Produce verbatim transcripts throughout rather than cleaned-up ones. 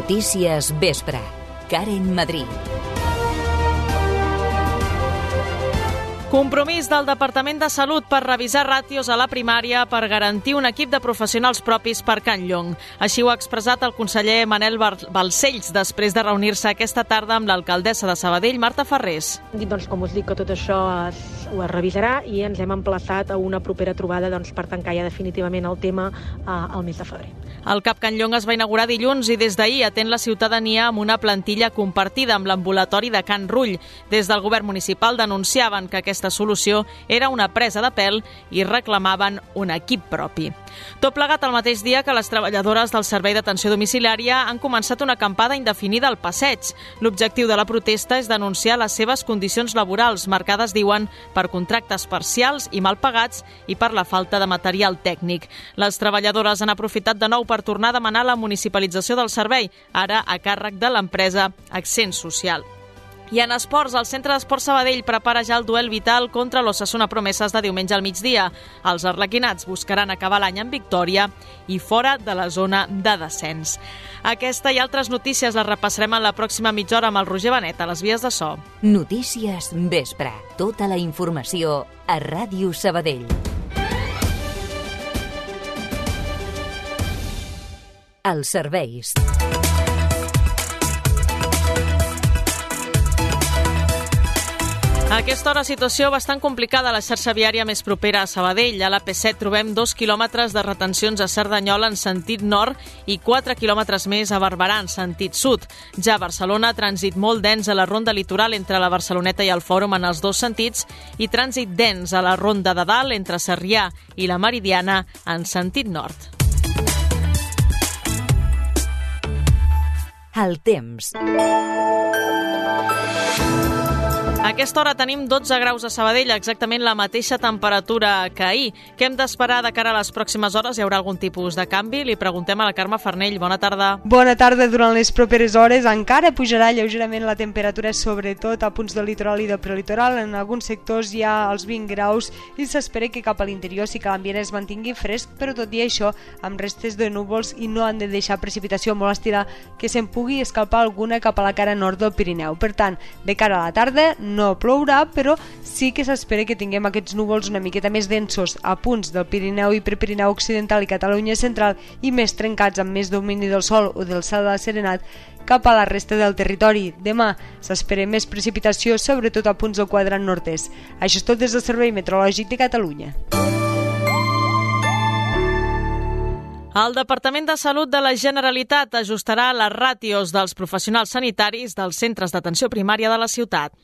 Notícies Vespre. Karen Madrid. Compromís del Departament de Salut per revisar ràtios a la primària per garantir un equip de professionals propis per Can Llong. Així ho ha expressat el conseller Manel Balcells després de reunir-se aquesta tarda amb l'alcaldessa de Sabadell, Marta Ferrés. Doncs, com us dic, que tot això es, ho es revisarà i ens hem emplaçat a una propera trobada doncs, per tancar ja definitivament el tema eh, al mes de febrer. El CAP Can Llong es va inaugurar dilluns i des d'ahir atén la ciutadania amb una plantilla compartida amb l'ambulatori de Can Rull. Des del govern municipal denunciaven que aquesta solució era una presa de pèl i reclamaven un equip propi. Tot plegat el mateix dia que les treballadores del Servei d'Atenció Domiciliària han començat una acampada indefinida al passeig. L'objectiu de la protesta és denunciar les seves condicions laborals, marcades, diuen, per contractes parcials i mal pagats i per la falta de material tècnic. Les treballadores han aprofitat de nou per tornar a demanar la municipalització del servei, ara a càrrec de l'empresa Accent Social. I en esports, el Centre d'Esport Sabadell prepara ja el duel vital contra l'Osasuna Promeses de diumenge al migdia. Els arlequinats buscaran acabar l'any en victòria i fora de la zona de descens. Aquesta i altres notícies les repassarem en la pròxima mitja hora amb el Roger Benet a les vies de so. Notícies Vespre. Tota la informació a Ràdio Sabadell. Els serveis. A aquesta hora, situació bastant complicada a la xarxa viària més propera a Sabadell. A l'A P set trobem dos quilòmetres de retencions a Cerdanyola en sentit nord i quatre quilòmetres més a Barberà en sentit sud. Ja a Barcelona, trànsit molt dens a la ronda litoral entre la Barceloneta i el Fòrum en els dos sentits i trànsit dens a la ronda de dalt entre Sarrià i la Meridiana en sentit nord. El temps. A aquesta hora tenim dotze graus a Sabadell, exactament la mateixa temperatura que ahir. Què hem d'esperar de cara a les pròximes hores? Hi haurà algun tipus de canvi? Li preguntem a la Carme Farnell. Bona tarda. Bona tarda. Durant les properes hores encara pujarà lleugerament la temperatura, sobretot a punts del litoral i del prelitoral. En alguns sectors hi ha els vint graus i s'espera que cap a l'interior sí que l'ambient es mantingui fresc, però tot i això amb restes de núvols i no han de deixar precipitació molt estirar que se'n pugui escalpar alguna cap a la cara nord del Pirineu. Per tant, de cara a la tarda no plourà, però sí que s'espera que tinguem aquests núvols una miqueta més densos a punts del Pirineu i Prepirineu Occidental i Catalunya Central i més trencats amb més domini del sol o del cel de serenat cap a la resta del territori. Demà s'espera més precipitació, sobretot a punts del quadrant nord-est. Això és tot des del Servei Meteorològic de Catalunya. El Departament de Salut de la Generalitat ajustarà les ràtios dels professionals sanitaris dels centres d'atenció primària de la ciutat.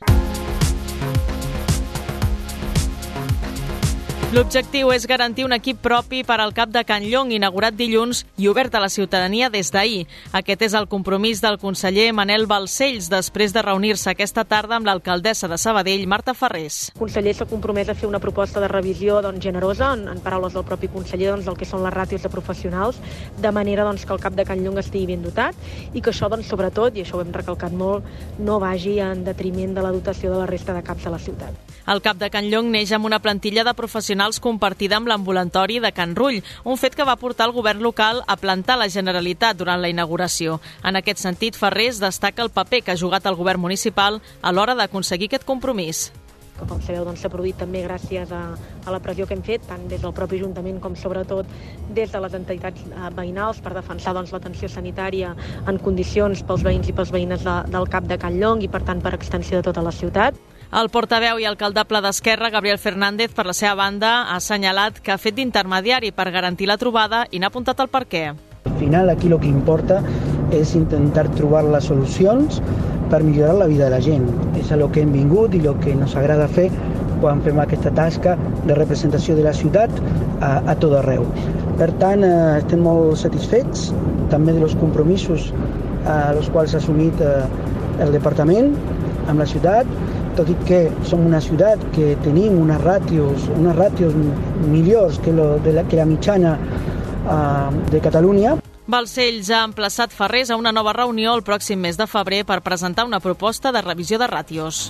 L'objectiu és garantir un equip propi per al CAP de Can Llong, inaugurat dilluns i obert a la ciutadania des d'ahir. Aquest és el compromís del conseller Manel Balcells després de reunir-se aquesta tarda amb l'alcaldessa de Sabadell, Marta Ferrés. El conseller s'ha compromès a fer una proposta de revisió doncs, generosa, en, en paraules del propi conseller, doncs, del que són les ràtios de professionals, de manera doncs, que el CAP de Can Llong estigui ben dotat i que això, doncs, sobretot, i això ho hem recalcat molt, no vagi en detriment de la dotació de la resta de CAPs de la ciutat. El CAP de Can Llong neix amb una plantilla de professionals compartida amb l'ambulatori de Can Rull, un fet que va portar el govern local a plantar la Generalitat durant la inauguració. En aquest sentit, Ferrés destaca el paper que ha jugat el govern municipal a l'hora d'aconseguir aquest compromís. Que, com sabeu, doncs, s'ha produït també gràcies a, a la pressió que hem fet, tant des del propi Ajuntament com sobretot des de les entitats veïnals per defensar doncs, l'atenció sanitària en condicions pels veïns i pels veïnes de, del CAP de Can Llong i, per tant, per extensió de tota la ciutat. El portaveu i alcaldable d'Esquerra, Gabriel Fernández, per la seva banda, ha assenyalat que ha fet d'intermediari per garantir la trobada i n'ha apuntat el perquè. Al final, aquí el que importa és intentar trobar les solucions per millorar la vida de la gent. És el que hem vingut i el que ens agrada fer quan fem aquesta tasca de representació de la ciutat a, a tot arreu. Per tant, eh, estem molt satisfets també dels compromisos a els quals ha assumit eh, el departament amb la ciutat, tot i que som una ciutat que tenim unes ràtios, unes ràtios millors que, lo, de la, que la mitjana uh, de Catalunya. Balcells ha emplaçat Ferrés a una nova reunió el pròxim mes de febrer per presentar una proposta de revisió de ràtios.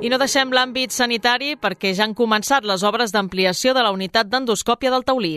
I no deixem l'àmbit sanitari perquè ja han començat les obres d'ampliació de la unitat d'endoscòpia del Taulí.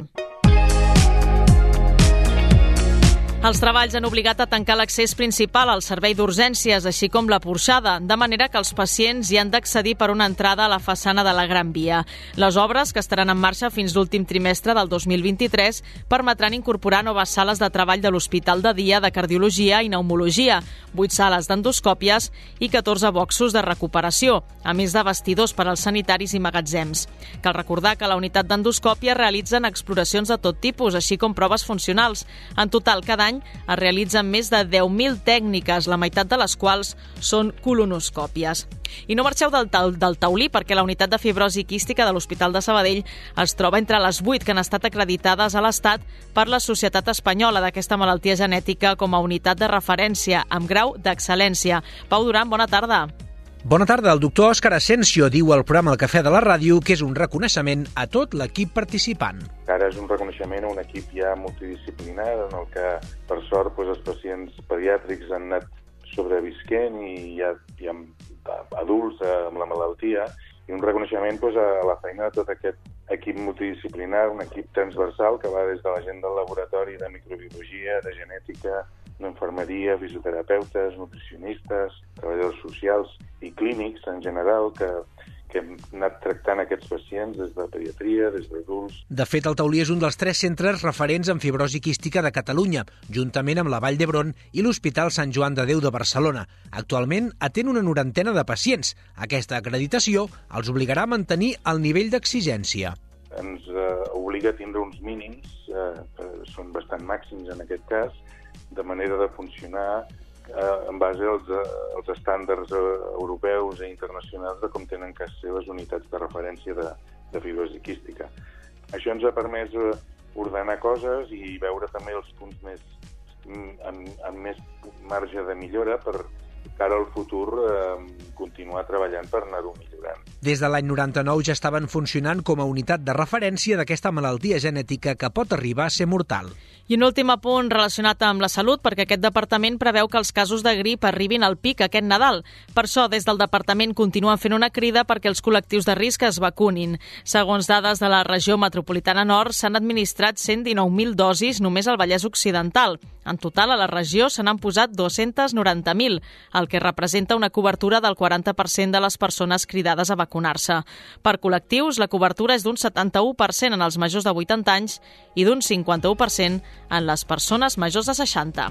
Els treballs han obligat a tancar l'accés principal al servei d'urgències, així com la porxada, de manera que els pacients hi han d'accedir per una entrada a la façana de la Gran Via. Les obres, que estaran en marxa fins l'últim trimestre del dos mil vint-i-tres, permetran incorporar noves sales de treball de l'Hospital de Dia de Cardiologia i Pneumologia, vuit sales d'endoscòpies i catorze boxos de recuperació, a més de vestidors per als sanitaris i magatzems. Cal recordar que a la unitat d'endoscòpia realitzen exploracions de tot tipus, així com proves funcionals. En total, cada any es realitzen més de deu mil tècniques, la meitat de les quals són colonoscòpies. I no marxeu del, del Taulí, perquè la unitat de fibrosi quística de l'Hospital de Sabadell es troba entre les vuit que han estat acreditades a l'Estat per la Societat Espanyola d'aquesta malaltia genètica com a unitat de referència amb grau d'excel·lència. Pau Duran, bona tarda. Bona tarda. El doctor Òscar Asensio diu al programa El Cafè de la Ràdio que és un reconeixement a tot l'equip participant. Ara és un reconeixement a un equip ja multidisciplinar en el que, per sort, doncs, els pacients pediàtrics han anat sobrevisquent i hi ha, hi ha adults amb la malaltia, i un reconeixement doncs, a la feina de tot aquest equip multidisciplinar, un equip transversal que va des de la gent del laboratori de microbiologia, de genètica, d'infermeria, fisioterapeutes, nutricionistes, treballadors socials i clínics en general que, que hem anat tractant aquests pacients des de pediatria, des d'adults. De fet, el Taulí és un dels tres centres referents en fibrosi quística de Catalunya, juntament amb la Vall d'Hebron i l'Hospital Sant Joan de Déu de Barcelona. Actualment atén una norantena de pacients. Aquesta acreditació els obligarà a mantenir el nivell d'exigència. Ens eh, obliga a tindre uns mínims, eh, són bastant màxims en aquest cas, de manera de funcionar eh, en base als, als estàndards europeus i internacionals de com tenen que ser les unitats de referència de, de fibrosi quística. Això ens ha permès ordenar coses i veure també els punts més, amb, amb més marge de millora per cara al futur eh, continuar treballant per anar-ho millorant. Des de l'any noranta-nou ja estaven funcionant com a unitat de referència d'aquesta malaltia genètica que pot arribar a ser mortal. I un últim apunt relacionat amb la salut, perquè aquest departament preveu que els casos de grip arribin al pic aquest Nadal. Per això, des del departament continuen fent una crida perquè els col·lectius de risc es vacunin. Segons dades de la regió metropolitana nord, s'han administrat cent dinou mil dosis només al Vallès Occidental. En total, a la regió se n'han posat dos-cents noranta mil, el que representa una cobertura del quaranta per cent de les persones cridades a vacunar-se. Per col·lectius, la cobertura és d'un setanta-u per cent en els majors de vuitanta anys i d'un cinquanta-u per cent en les persones majors de seixanta.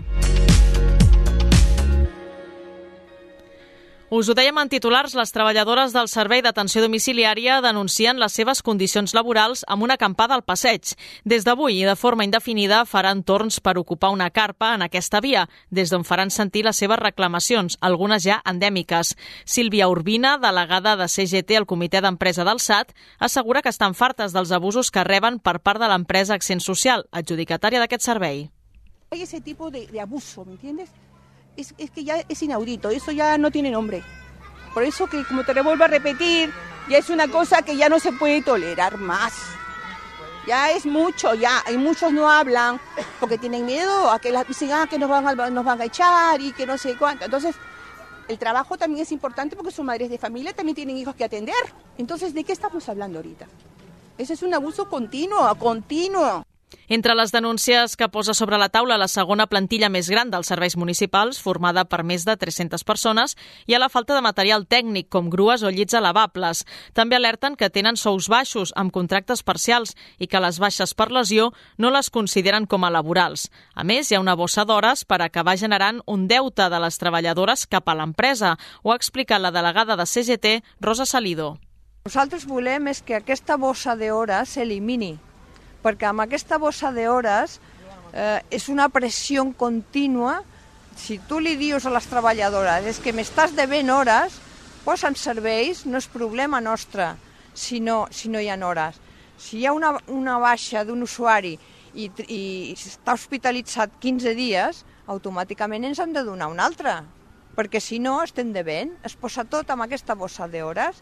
Us ho dèiem en titulars, les treballadores del Servei d'Atenció Domiciliària denuncien les seves condicions laborals amb una acampada al passeig. Des d'avui i de forma indefinida faran torns per ocupar una carpa en aquesta via, des d'on faran sentir les seves reclamacions, algunes ja endèmiques. Sílvia Urbina, delegada de C G T al Comitè d'Empresa del S A T, assegura que estan fartes dels abusos que reben per part de l'empresa Accent Social, adjudicatària d'aquest servei. Hay ese tipo de, de abuso, ¿me entiendes? Es, es que ya es inaudito, eso ya no tiene nombre. Por eso que, como te lo vuelvo a repetir, ya es una cosa que ya no se puede tolerar más. Ya es mucho, ya, y muchos no hablan porque tienen miedo a que las dicen, ah, que nos van, a, nos van a echar y que no sé cuánto. Entonces, el trabajo también es importante porque son madres de familia, también tienen hijos que atender. Entonces, ¿de qué estamos hablando ahorita? Ese es un abuso continuo, continuo. Entre les denúncies que posa sobre la taula la segona plantilla més gran dels serveis municipals, formada per més de tres-centes persones, hi ha la falta de material tècnic, com grues o llits elevables. També alerten que tenen sous baixos, amb contractes parcials, i que les baixes per lesió no les consideren com a laborals. A més, hi ha una bossa d'hores per acabar generant un deute de les treballadores cap a l'empresa, ho ha explicat la delegada de C G T, Rosa Salido. Nosaltres volem és que aquesta bossa d'hores s'elimini, perquè amb aquesta bossa d'hores eh, és una pressió contínua. Si tu li dius a les treballadores és que m'estàs devent hores, posen serveis, no és problema nostre si no, si no hi ha hores. Si hi ha una, una baixa d'un usuari i, i està hospitalitzat quinze dies, automàticament ens hem de donar un altre, perquè si no estem devent, es posa tot amb aquesta bossa d'hores.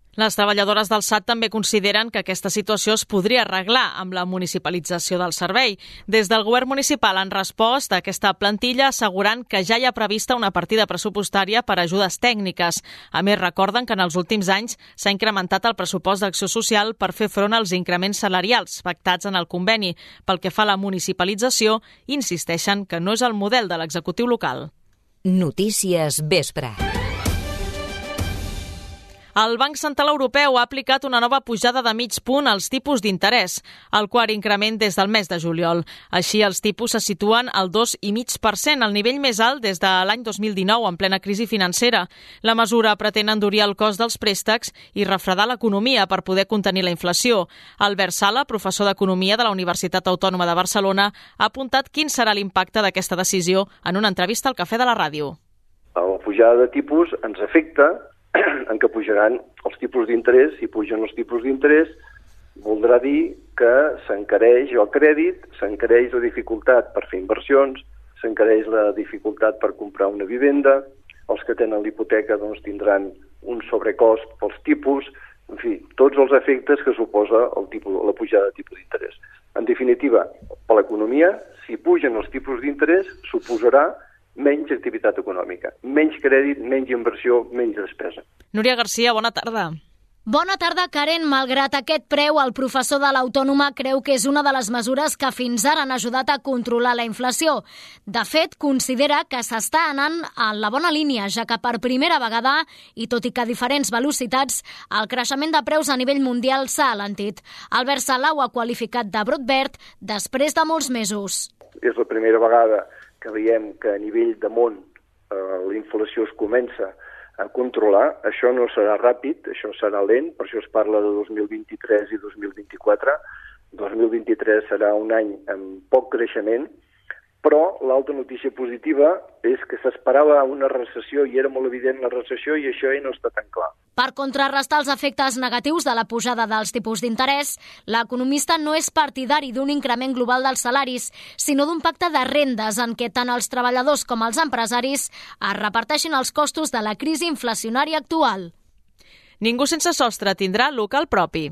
Les treballadores del S A T també consideren que aquesta situació es podria arreglar amb la municipalització del servei. Des del govern municipal han respost a aquesta plantilla assegurant que ja hi ha prevista una partida pressupostària per a ajudes tècniques. A més, recorden que en els últims anys s'ha incrementat el pressupost d'acció social per fer front als increments salarials pactats en el conveni. Pel que fa a la municipalització, insisteixen que no és el model de l'executiu local. Notícies Vespre. El Banc Central Europeu ha aplicat una nova pujada de mig punt als tipus d'interès, el quart increment des del mes de juliol. Així, els tipus se situen al dos coma cinc per cent, el nivell més alt des de l'any dos mil dinou, en plena crisi financera. La mesura pretén endurir el cost dels préstecs i refredar l'economia per poder contenir la inflació. Albert Sala, professor d'Economia de la Universitat Autònoma de Barcelona, ha apuntat quin serà l'impacte d'aquesta decisió en una entrevista al Cafè de la Ràdio. La pujada de tipus ens afecta en què pujaran els tipus d'interès. Si pugen els tipus d'interès, voldrà dir que s'encareix el crèdit, s'encareix la dificultat per fer inversions, s'encareix la dificultat per comprar una vivenda, els que tenen l'hipoteca doncs, tindran un sobrecost pels tipus, en fi, tots els efectes que suposa el tipus, la pujada de tipus d'interès. En definitiva, per l'economia, si pugen els tipus d'interès, suposarà menys activitat econòmica, menys crèdit, menys inversió, menys despesa. Núria Garcia, bona tarda. Bona tarda, Karen. Malgrat aquest preu, el professor de l'Autònoma creu que és una de les mesures que fins ara han ajudat a controlar la inflació. De fet, considera que s'està anant en la bona línia, ja que per primera vegada, i tot i que a diferents velocitats, el creixement de preus a nivell mundial s'ha alentit. Albert Sala ho ha qualificat de brot verd després de molts mesos. És la primera vegada que veiem que a nivell de món eh, la inflació es comença a controlar. Això no serà ràpid, això serà lent, per això es parla de dos mil vint-i-tres i dos mil vint-i-quatre. dos mil vint-i-tres serà un any amb poc creixement, però l'altra notícia positiva és que s'esperava una recessió i era molt evident la recessió i això ja no està tan clar. Per contrarrestar els efectes negatius de la pujada dels tipus d'interès, l'economista no és partidari d'un increment global dels salaris, sinó d'un pacte de rendes en què tant els treballadors com els empresaris es reparteixin els costos de la crisi inflacionària actual. Ningú sense sostre tindrà local propi.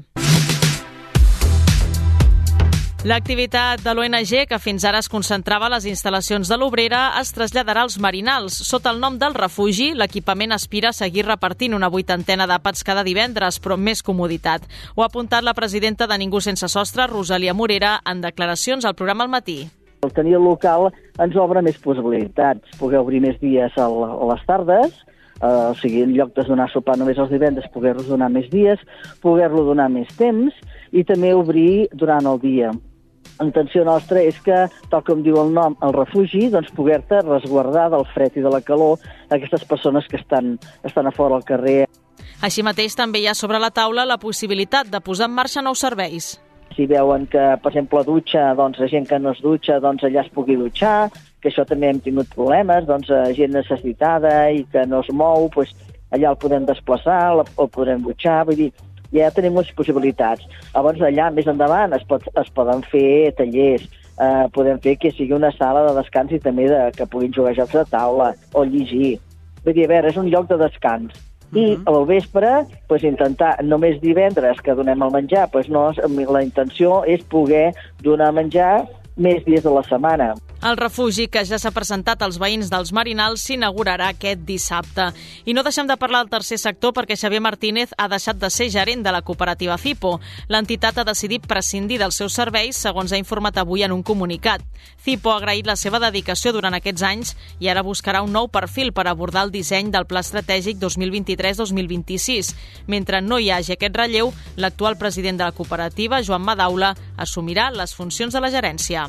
L'activitat de l'O N G, que fins ara es concentrava a les instal·lacions de l'Obrera, es traslladarà als Marinals. Sota el nom del refugi, l'equipament aspira a seguir repartint una vuitantena d'àpats cada divendres, però amb més comoditat. Ho ha apuntat la presidenta de Ningú sense sostre, Rosalia Morera, en declaracions al programa Al matí. El tenir el local ens obre més possibilitats. Poder obrir més dies a les tardes, eh, o sigui, en lloc de donar sopar només els divendres, poder-los donar més dies, poder-lo donar més temps i també obrir durant el dia. L'intenció nostra és que, tal com diu el nom, el refugi, doncs poder-te resguardar del fred i de la calor aquestes persones que estan, estan a fora al carrer. Així mateix també hi ha sobre la taula la possibilitat de posar en marxa nous serveis. Si veuen que, per exemple, la dutxa, doncs la gent que no es dutxa, doncs allà es pugui dutxar, que això també hem tingut problemes, doncs gent necessitada i que no es mou, doncs allà el podem desplaçar, el podem dutxar, vull dir, ja tenim les possibilitats. Llavors, allà, més endavant, es, pot, es poden fer tallers, eh, podem fer que sigui una sala de descans i també de, que puguin jugar jocs de taula o llegir. Vull dir, a veure, és un lloc de descans. I al vespre, pues, intentar, només divendres que donem el menjar, pues, no, la intenció és poder donar menjar més dies de la setmana. El refugi, que ja s'ha presentat als veïns dels Marinals, s'inaugurarà aquest dissabte. I no deixem de parlar del tercer sector perquè Xavier Martínez ha deixat de ser gerent de la cooperativa Cipo. L'entitat ha decidit prescindir dels seus serveis, segons ha informat avui en un comunicat. Cipo ha agraït la seva dedicació durant aquests anys i ara buscarà un nou perfil per abordar el disseny del Pla Estratègic dos mil vint-i-tres dos mil vint-i-sis. Mentre no hi hagi aquest relleu, l'actual president de la cooperativa, Joan Madaula, assumirà les funcions de la gerència.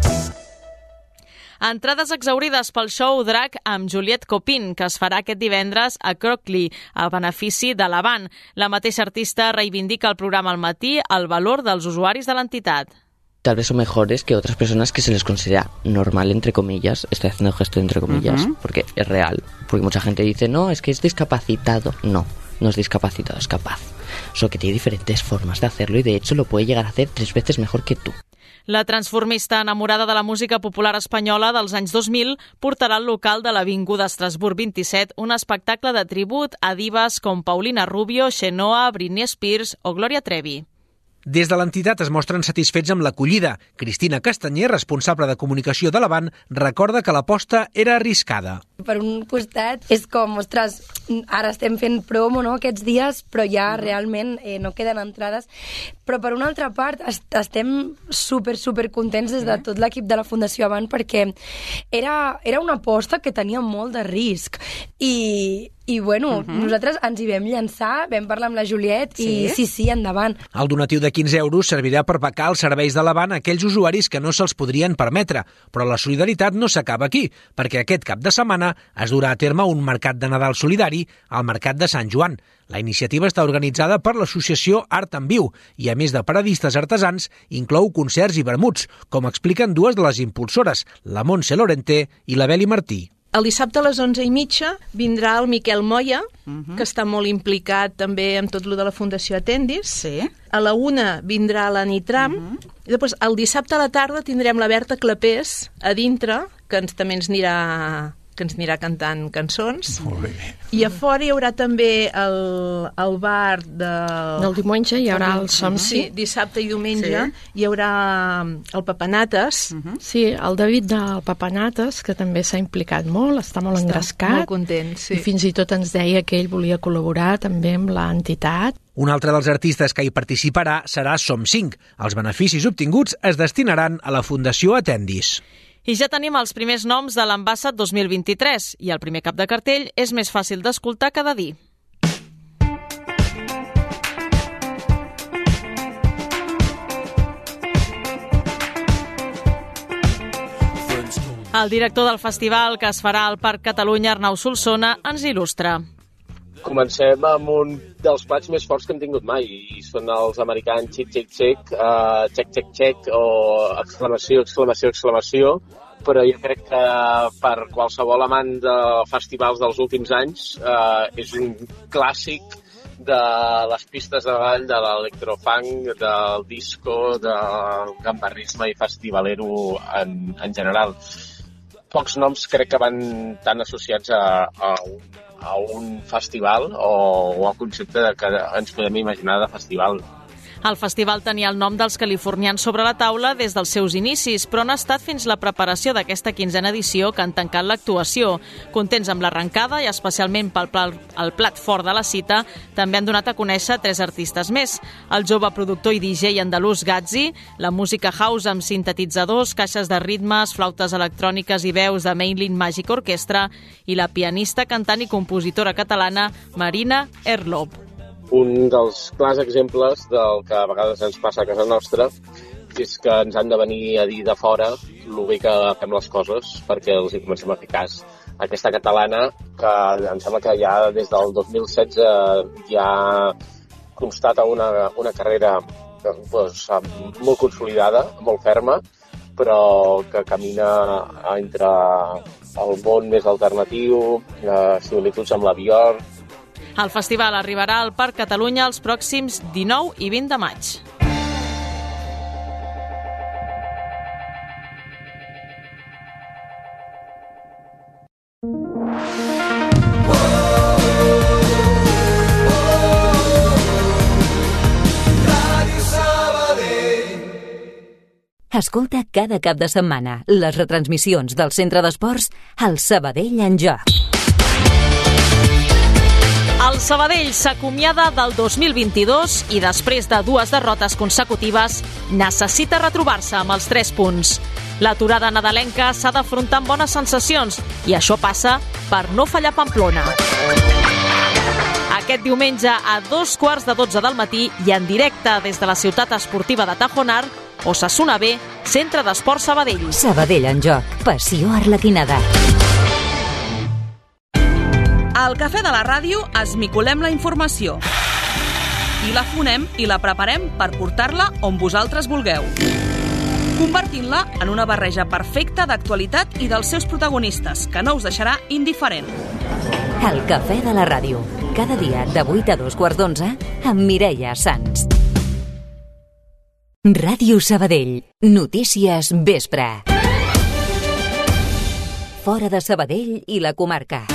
Entrades exaurides pel show Drag amb Juliette Copin, que es farà aquest divendres a Crockley, a benefici de l'Avant. La mateixa artista reivindica al programa Al matí el valor dels usuaris de l'entitat. Tal vez son mejores que otras personas que se les considera normal, entre comillas. Estoy haciendo el gesto entre comillas, uh-huh. porque es real. Porque mucha gente dice, no, es que es discapacitado. No, no es discapacitado, es capaz. Solo que tiene diferentes formas de hacerlo y de hecho lo puede llegar a hacer tres veces mejor que tú. La transformista enamorada de la música popular espanyola dels anys dos mil portarà al local de l'Avinguda Estrasburg vint-i-set un espectacle de tribut a divas com Paulina Rubio, Xenoa, Britney Spears o Gloria Trevi. Des de l'entitat es mostren satisfets amb l'acollida. Cristina Castanyer, responsable de comunicació de la banda, recorda que l'aposta era arriscada. Per un costat és com, ostres, ara estem fent promo, no?, aquests dies, però ja realment eh, no queden entrades. Però per una altra part est estem super, super contents des de tot l'equip de la Fundació Avant perquè era, era una aposta que tenia molt de risc i, i bueno, uh-huh. nosaltres ens hi vam llançar, vam parlar amb la Juliet i sí, sí, sí endavant. El donatiu de quinze euros servirà per pagar els serveis de l'Avant a aquells usuaris que no se'ls podrien permetre, però la solidaritat no s'acaba aquí, perquè aquest cap de setmana es durà a terme un mercat de Nadal solidari al Mercat de Sant Joan. La iniciativa està organitzada per l'associació Art en Viu i, a més de paradistes artesans, inclou concerts i vermuts, com expliquen dues de les impulsores, la Montse Lorente i la Beli Martí. El dissabte a les onze i mitja vindrà el Miquel Moya, uh-huh. que està molt implicat també en tot lo de la Fundació Atendis. Sí. A la una vindrà la Nitram. Uh-huh. I després, el dissabte a la tarda tindrem la Berta Clapés a dintre, que ens, també ens anirà... que ens anirà cantant cançons. Molt bé. I a fora hi haurà també el, el bar de... del diumenge hi haurà el Somsi. Sí, dissabte i diumenge sí. hi haurà el Papanates. Uh-huh. Sí, el David del Papanates, que també s'ha implicat molt, està molt està engrescat. Molt content, sí. I fins i tot ens deia que ell volia col·laborar també amb l'entitat. Un altre dels artistes que hi participarà serà Som cinc. Els beneficis obtinguts es destinaran a la Fundació Atendis. I ja tenim els primers noms de l'Ambassat dos mil vint-i-tres i el primer cap de cartell és més fàcil d'escoltar cada dia. El director del festival, que es farà al Parc Catalunya, Arnau Solsona, ens il·lustra. Comencem amb un dels plats més forts que hem tingut mai, i són els americans xic, xic, xic, uh, xec, xec, xec, o exclamació, exclamació, exclamació, però jo crec que per qualsevol amant de festivals dels últims anys uh, és un clàssic de les pistes de ball, de l'electrofunk, del disco, del gambarrisme i festivalero en, en general. Pocs noms crec que van tan associats a, a, un, a un festival o, o al concepte de que ens podem imaginar de festival. El festival tenia el nom dels californians sobre la taula des dels seus inicis, però no ha estat fins la preparació d'aquesta quinzena edició que han tancat l'actuació. Contents amb l'arrencada i especialment pel plat, el plat fort de la cita, també han donat a conèixer tres artistes més. El jove productor i D J andalús Gazzi, la música house amb sintetitzadors, caixes de ritmes, flautes electròniques i veus de Mainland Magic Orchestra i la pianista, cantant i compositora catalana Marina Erlop. Un dels clars exemples del que a vegades ens passa a casa nostra és que ens han de venir a dir de fora el bé que fem les coses perquè els hi comencem a fer cas. Aquesta catalana, que em sembla que ja des del dos mil setze ja constata una, una carrera pues, molt consolidada, molt ferma, però que camina entre el món més alternatiu, similituds amb la Björk. El festival arribarà al Parc Catalunya els pròxims dinou i vint de maig. Escolta cada cap de setmana les retransmissions del Centre d'Esports al Sabadell en Joc. El Sabadell s'acomiada del dos mil vint-i-dos i després de dues derrotes consecutives necessita retrobar-se amb els tres punts. L'aturada nadalenca s'ha d'afrontar amb bones sensacions i això passa per no fallar Pamplona. Aquest diumenge a dos quarts de dotze del matí i en directe des de la ciutat esportiva de Tajonar, Osasuna B, Centre d'Esports Sabadell. Sabadell en Joc, passió arlequinada. Al Cafè de la Ràdio esmicolem la informació i la fonem i la preparem per portar-la on vosaltres vulgueu, convertint-la en una barreja perfecta d'actualitat i dels seus protagonistes, que no us deixarà indiferent. El Cafè de la Ràdio, cada dia de vuit a dos quarts d'onze amb Mireia Sans. Ràdio Sabadell. Notícies vespre. Fora de Sabadell i la comarca.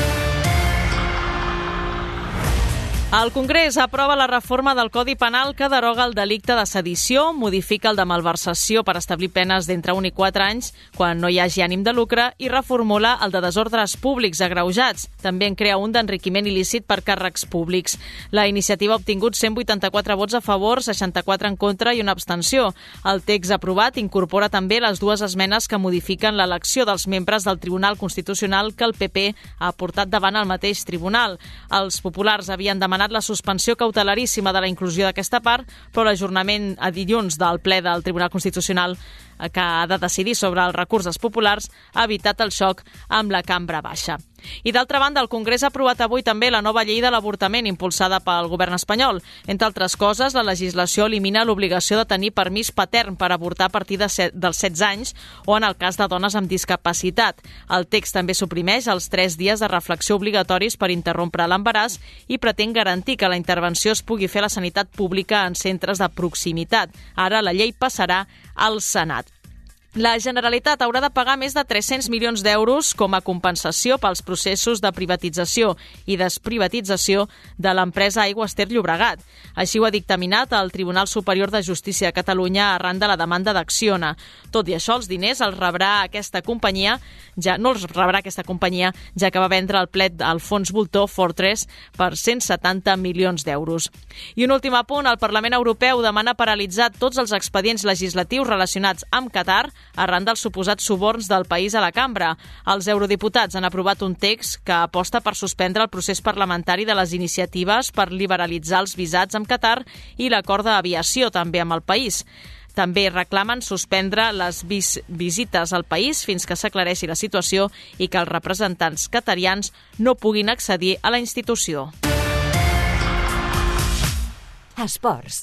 El Congrés aprova la reforma del Codi Penal que deroga el delicte de sedició, modifica el de malversació per establir penes d'entre un i quatre anys quan no hi hagi ànim de lucre i reformula el de desordres públics agreujats. També en crea un d'enriquiment il·lícit per càrrecs públics. La iniciativa ha obtingut cent vuitanta-quatre vots a favor, seixanta-quatre en contra i una abstenció. El text aprovat incorpora també les dues esmenes que modifiquen l'elecció dels membres del Tribunal Constitucional que el P P ha portat davant el mateix tribunal. Els populars havien demanat la suspensió cautelaríssima de la inclusió d'aquesta part, però l'ajornament a dilluns del ple del Tribunal Constitucional que ha de decidir sobre els recursos populars ha evitat el xoc amb la cambra baixa. I d'altra banda, el Congrés ha aprovat avui també la nova llei de l'avortament impulsada pel govern espanyol. Entre altres coses, la legislació elimina l'obligació de tenir permís patern per avortar a partir de set, dels setze anys o en el cas de dones amb discapacitat. El text també suprimeix els tres dies de reflexió obligatoris per interrompre l'embaràs i pretén garantir que la intervenció es pugui fer a la sanitat pública en centres de proximitat. Ara la llei passarà al Senat. La Generalitat haurà de pagar més de tres-cents milions d'euros com a compensació pels processos de privatització i desprivatització de l'empresa Aigües Ter Llobregat. Així ho ha dictaminat el Tribunal Superior de Justícia de Catalunya arran de la demanda d'Acciona. Tot i això, els diners els rebrà aquesta companyia, ja no els rebrà aquesta companyia, ja que va vendre el plet al fons voltor Fortress per cent setanta milions d'euros. I un últim apunt, el Parlament Europeu demana paralitzar tots els expedients legislatius relacionats amb Qatar arran dels suposats suborns del país a la cambra. Els eurodiputats han aprovat un text que aposta per suspendre el procés parlamentari de les iniciatives per liberalitzar els visats amb Qatar i l'acord d'aviació també amb el país. També reclamen suspendre les vis visites al país fins que s'aclareixi la situació i que els representants qatarians no puguin accedir a la institució. Esports.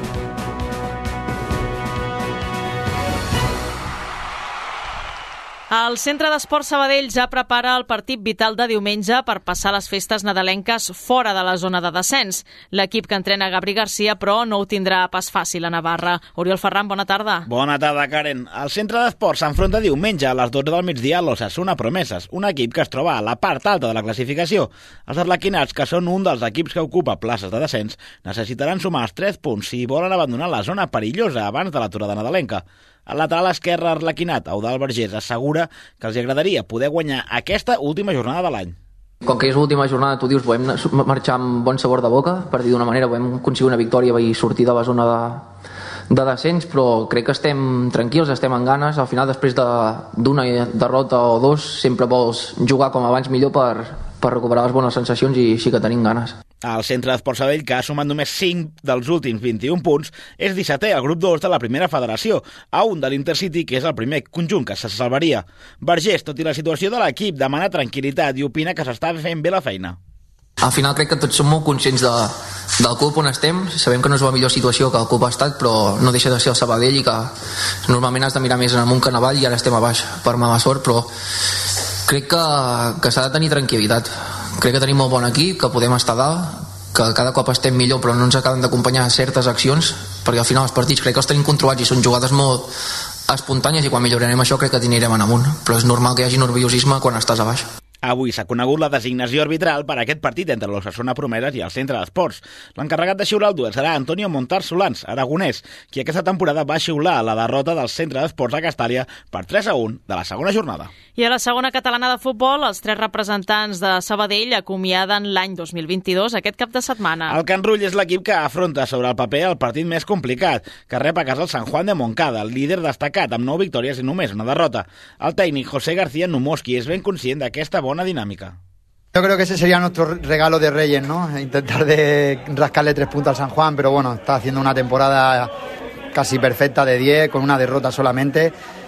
El Centre d'Esports Sabadell ja prepara el partit vital de diumenge per passar les festes nadalenques fora de la zona de descens. L'equip que entrena Gabri Garcia, però, no ho tindrà pas fàcil a Navarra. Oriol Ferran, bona tarda. Bona tarda, Karen. El Centre d'Esports s'enfronta diumenge a les dotze del migdia a l'Osasuna Promeses, un equip que es troba a la part alta de la classificació. Els arlequinats, que són un dels equips que ocupa places de descens, necessitaran sumar els tres punts si volen abandonar la zona perillosa abans de l'aturada nadalenca. El lateral esquerre arlequinat, Eudald Vergés, assegura que els agradaria poder guanyar aquesta última jornada de l'any. Com que és l'última jornada, tu dius, volem marxar amb bon sabor de boca, per dir d'una manera, volem aconseguir una victòria i sortir de la zona de, de descens, però crec que estem tranquils, estem en ganes. Al final, després d'una de, derrota o dos, sempre vols jugar com abans millor per, per recuperar les bones sensacions i sí que tenim ganes. El Centre d'Esports Sabadell, que ha sumat només cinc dels últims vint-i-un punts, és dissetè al grup dos de la primera federació, a un de l'Intercity, que és el primer conjunt que se salvaria. Vergés, tot i la situació de l'equip, demana tranquil·litat i opina que s'està fent bé la feina. Al final crec que tots som molt conscients de, del club on estem, sabem que no és la millor situació que el club ha estat, però no deixa de ser el Sabadell i que normalment has de mirar més amunt que avall i ara estem a baix per mala sort, però crec que, que s'ha de tenir tranquil·litat. Crec que tenim molt bon equip, que podem estar dalt, que cada cop estem millor però no ens acaben d'acompanyar certes accions, perquè al final els partits crec que els tenim controlats i són jugades molt espontànies i quan millorarem això crec que anirem en amunt, però és normal que hi hagi nerviosisme quan estàs a baix. Avui s'ha conegut la designació arbitral per a aquest partit entre l'Osasuna Promeses i el Centre d'Esports. L'encarregat de xiular el duel serà Antonio Montar Solans, aragonès, qui aquesta temporada va xiular la derrota del Centre d'Esports a Castàlia per tres a un de la segona jornada. I a la segona catalana de futbol, els tres representants de Sabadell acomiaden l'any dos mil vint-i-dos aquest cap de setmana. El Can Rull és l'equip que afronta sobre el paper el partit més complicat, que rep a casa el San Juan de Moncada, el líder destacat amb nou victòries i només una derrota. El tècnic José García Numoski és ben conscient d'aquesta bona dinámica. Yo creo que ese sería nuestro regalo de Reyes, ¿no? Intentar de rascarle tres puntos al San Juan, pero bueno, está haciendo una temporada casi perfecta de diez, con una derrota solamente.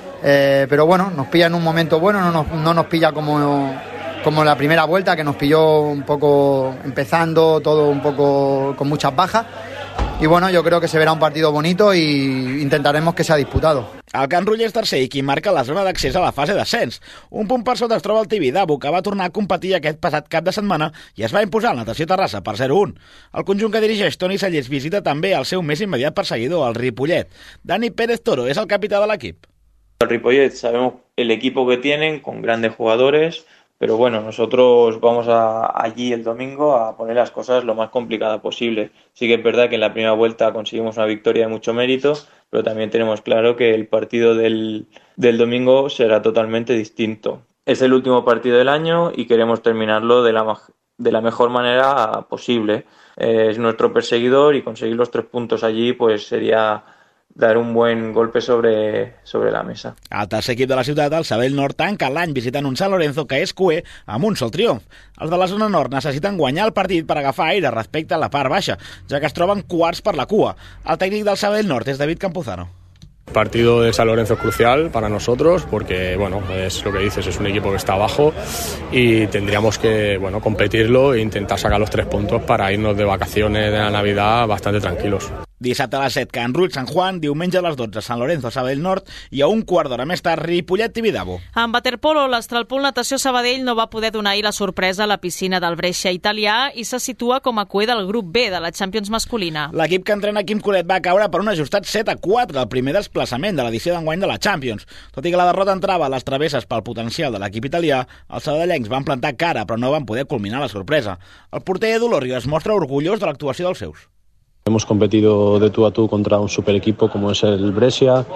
Eh, pero bueno, nos pilla en un momento bueno, no nos, no nos pilla como, como la primera vuelta, que nos pilló un poco empezando, todo un poco con muchas bajas. Y bueno, yo creo que se verá un partido bonito y intentaremos que sea disputado. El Can Rull és tercer i qui marca la zona d'accés a la fase d'ascens. Un punt per sota es troba el Tibidabo, que va tornar a competir aquest passat cap de setmana i es va imposar al Natació Terrassa per zero a un. El conjunt que dirigeix Toni Sallés visita també el seu més immediat perseguidor, el Ripollet. Dani Pérez Toro és el capità de l'equip. El Ripollet, sabemos el equipo que tienen, con grandes jugadores, pero bueno, nosotros vamos a, allí el domingo a poner las cosas lo más complicadas posible. Sí que es verdad que en la primera vuelta conseguimos una victoria de mucho mérito, pero también tenemos claro que el partido del, del domingo será totalmente distinto. Es el último partido del año y queremos terminarlo de la, de la mejor manera posible. Eh, es nuestro perseguidor y conseguir los tres puntos allí pues sería dar un buen golpe sobre, sobre la mesa. El tercer equip de la ciutat, el Sabadell Nord, tanca l'any visitant un San Lorenzo que és cuer amb un sol triomf. Els de la zona nord necessiten guanyar el partit per agafar aire respecte a la part baixa, ja que es troben quarts per la cua. El tècnic del Sabadell Nord és David Campuzano. El partido de San Lorenzo es crucial para nosotros porque, bueno, es lo que dices, es un equipo que está abajo y tendríamos que, bueno, competirlo e intentar sacar los tres puntos para irnos de vacaciones de la Navidad bastante tranquilos. Dissabte a les set, Can Rull, Sant Juan, diumenge a les dotze, San Lorenzo, Sabadell Nord i a un quart d'hora més tard, Ripollet, Tibidabo. En waterpolo, l'Astralpool Natació Sabadell no va poder donar ahir la sorpresa a la piscina del Brescia italià i se situa com a cuer del grup B de la Champions masculina. L'equip que entrena Quim Colet va caure per un ajustat set a quatre, el primer desplaçament de l'edició d'enguany de la Champions. Tot i que la derrota entrava a les travesses pel potencial de l'equip italià, els sabadellencs van plantar cara però no van poder culminar la sorpresa. El porter Edu Lorrio es mostra orgullós de l'actuació dels seus. Hemos competido de tú a tú contra un super equipo como es el Brescia.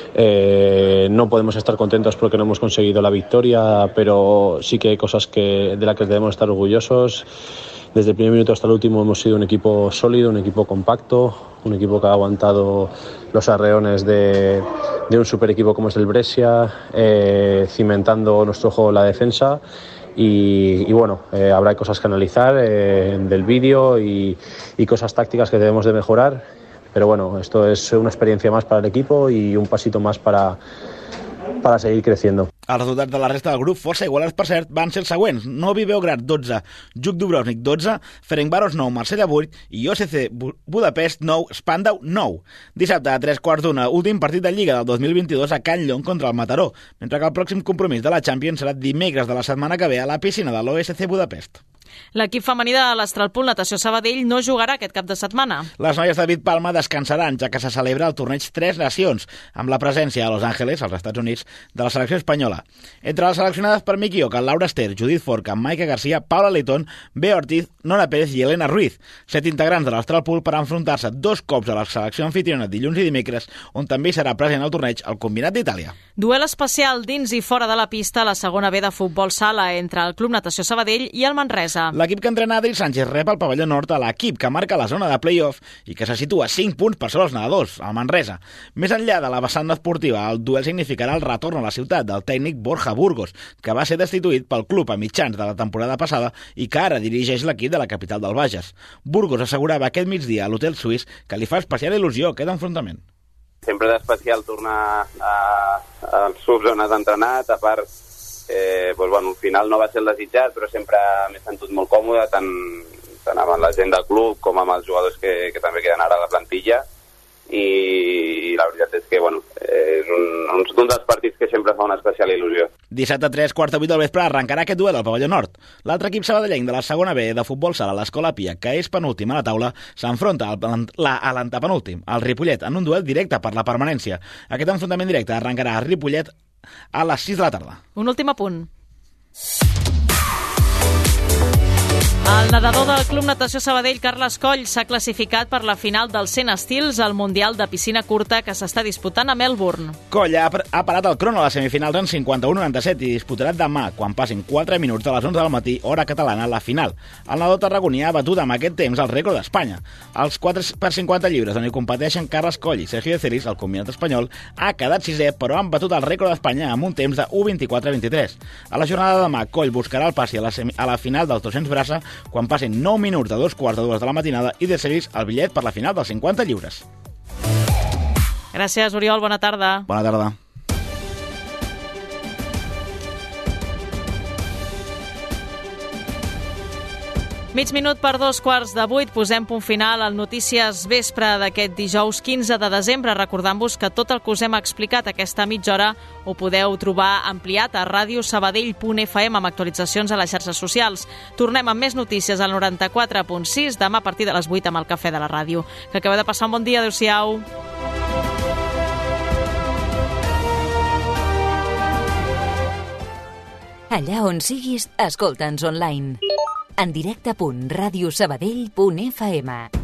Eh, no podemos estar contentos porque no hemos conseguido la victoria, pero sí que hay cosas que, de las que debemos estar orgullosos. Desde el primer minuto hasta el último hemos sido un equipo sólido, un equipo compacto, un equipo que ha aguantado los arreones de, de un super equipo como es el Brescia, eh, cimentando nuestro juego en la defensa. Y, y bueno, eh, habrá cosas que analizar eh, del vídeo y, y cosas tácticas que debemos de mejorar, pero bueno, esto es una experiencia más para el equipo y un pasito más para, para seguir creciendo. Els resultats de la resta del grup, força igualats per cert, van ser els següents. Novi Beograd dotze, Juk Dubrovnik dotze, Ferencváros nou, Marsella vuit i O S C Budapest nou, Spandau nou. Dissabte a tres quarts d'una, últim partit de Lliga del dos mil vint-i-dos a Can Llong contra el Mataró, mentre que el pròxim compromís de la Champions serà dimecres de la setmana que ve a la piscina de l'O S C Budapest. L'equip femení de l'Astralpool Natació Sabadell no jugarà aquest cap de setmana. Les noies de David Palma descansaran, ja que se celebra el torneig Tres Nacions, amb la presència a Los Ángeles, als Estats Units, de la selecció espanyola. Entre les seleccionades per Miki Oca, Laura Ester, Judith Forca, Maika Garcia, Paula Leighton, Bea Ortiz, Nora Pérez i Elena Ruiz, set integrants de l'Astralpool per enfrontar-se dos cops a la selecció anfitriona dilluns i dimecres, on també hi serà present al torneig el combinat d'Itàlia. Duel especial dins i fora de la pista a la segona B de futbol sala entre el Club Natació Sabadell i el Manresa. L'equip que entrena Adri Sánchez rep al pavelló nord a l'equip que marca la zona de play-off i que se situa cinc punts per sobre els nedadors, al Manresa. Més enllà de la vessant esportiva, el duel significarà el retorn a la ciutat del tècnic Borja Burgos, que va ser destituït pel club a mitjans de la temporada passada i que ara dirigeix l'equip de la capital del Bages. Burgos assegurava aquest migdia a l'hotel suís que li fa especial il·lusió aquest enfrontament. Sempre és especial tornar a, als clubs on has entrenat, a part Eh, doncs, bueno, al final no va ser el desitjat, però sempre m'he sentit molt còmode, tant, tant amb la gent del club com amb els jugadors que, que també queden ara a la plantilla, i, i la veritat és que bueno, és un, un, un dels partits que sempre fa una especial il·lusió. Dissabte a tres quarts de vuit del vespre arrencarà aquest duel al pavelló nord. L'altre equip sabadellenc de la segona B de futbol sala, l'Escola Pia, que és penúltim a la taula, s'enfronta al, la, a l'antepenúltim, al Ripollet, en un duel directe per la permanència. Aquest enfrontament directe arrencarà a Ripollet a les sis de la tarda. Un últim apunt. El nedador del Club Natació Sabadell, Carles Coll, s'ha classificat per la final del cent estils al Mundial de Piscina Curta que s'està disputant a Melbourne. Coll ha, ha parat el crono a les semifinals en cinquanta-u noranta-set i disputarà demà, quan passin quatre minuts de les onze del matí, hora catalana, la final. El nedador tarragoní ha batut amb aquest temps el rècord d'Espanya. Els quatre per cinquanta lliures on hi competeixen Carles Coll i Sergio de Celis, el combinat espanyol, ha quedat sisè, però han batut el rècord d'Espanya amb un temps de u vint-i-quatre vint-i-tres. A la jornada de demà, Coll buscarà el passi a la, semi, a la final dels dos-cents braça quan passin nou minuts de dos quarts de dues de la matinada i de seguir el bitllet per la final dels cinquanta lliures. Gràcies, Oriol. Bona tarda. Bona tarda. Mig minut per dos quarts de vuit, posem punt final al Notícies Vespre d'aquest dijous quinze de desembre, recordant-vos que tot el que us hem explicat aquesta mitja hora ho podeu trobar ampliat a ràdio sabadell punt f m amb actualitzacions a les xarxes socials. Tornem amb més notícies al noranta-quatre punt sis, demà a partir de les vuit amb el Cafè de la Ràdio. Que acabeu de passar un bon dia, adeu-siau. Allà on siguis, escolta'ns online. En directe punt radiosabadell punt f m.